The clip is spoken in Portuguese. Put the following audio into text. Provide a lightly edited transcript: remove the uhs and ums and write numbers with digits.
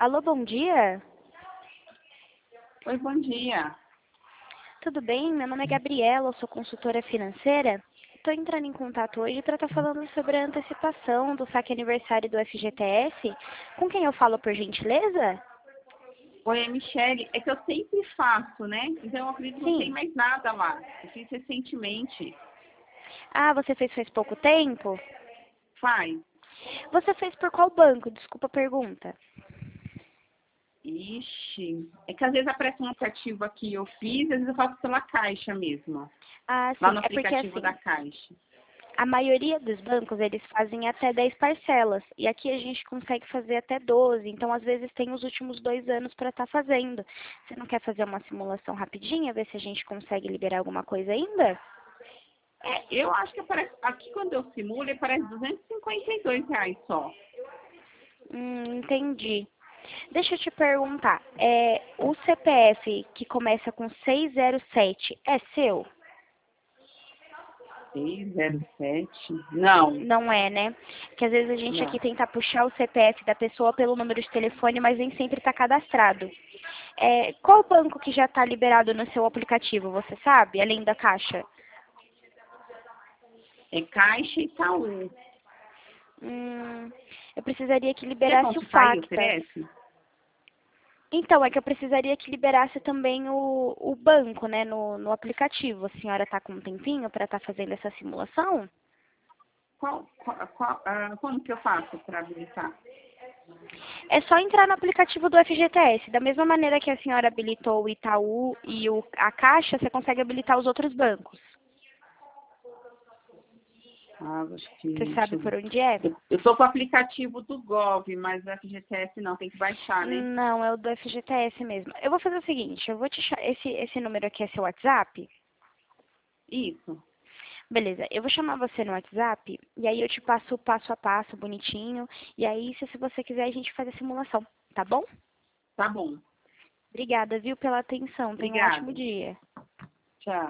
Alô, bom dia. Oi, bom dia. Tudo bem? Meu nome é Gabriela, eu sou consultora financeira. Estou entrando em contato hoje para estar falando sobre a antecipação do saque aniversário do FGTS. Com quem eu falo, por gentileza? Oi, é Michele. É que eu sempre faço, né? Então eu acredito que não tem Sim. mais nada lá. Eu fiz recentemente. Ah, você fez faz pouco tempo? Faz. Você fez por qual banco? Desculpa a pergunta. Ixi. É que às vezes aparece um aplicativo aqui, eu fiz, às vezes eu faço pela Caixa mesmo. Ah, Lá sim. no É porque aplicativo da assim, Caixa. a maioria dos bancos, eles fazem até 10 parcelas. E aqui a gente consegue fazer até 12. Então, às vezes, tem os últimos 2 anos para estar fazendo. Você não quer fazer uma simulação rapidinha, ver se a gente consegue liberar alguma coisa ainda? É, eu acho que aparece, aqui quando eu simulo, aparece R$ 252 só. Entendi. Deixa eu te perguntar. O CPF que começa com 607 é seu? 607? Não, Não é, né? Porque às vezes a gente aqui não. tenta puxar o CPF da pessoa pelo número de telefone, mas nem sempre está cadastrado. Qual banco que já está liberado no seu aplicativo, você sabe? Além da Caixa? É Caixa e Itaú. Hum, eu precisaria que Quer liberasse o consultar aí o Facta. CPF? Então, é que eu precisaria que liberasse também o banco, né, no aplicativo. A senhora está com um tempinho para estar fazendo essa simulação? Como que eu faço para habilitar? É só entrar no aplicativo do FGTS. Da mesma maneira que a senhora habilitou o Itaú e a Caixa, você consegue habilitar os outros bancos. Ah, acho Você que. sabe Deixa eu por ver. onde é? Eu tô com o aplicativo do Gov, mas o FGTS não, tem que baixar, né? Não, é o do FGTS mesmo. Eu vou fazer o seguinte, eu vou te esse número aqui é seu WhatsApp? Isso. Beleza, eu vou chamar você no WhatsApp e aí eu te passo o passo a passo bonitinho. E aí, se você quiser, a gente faz a simulação, tá bom? Tá bom. Obrigada, viu, pela atenção. Tenha um ótimo Obrigada. dia. Tchau.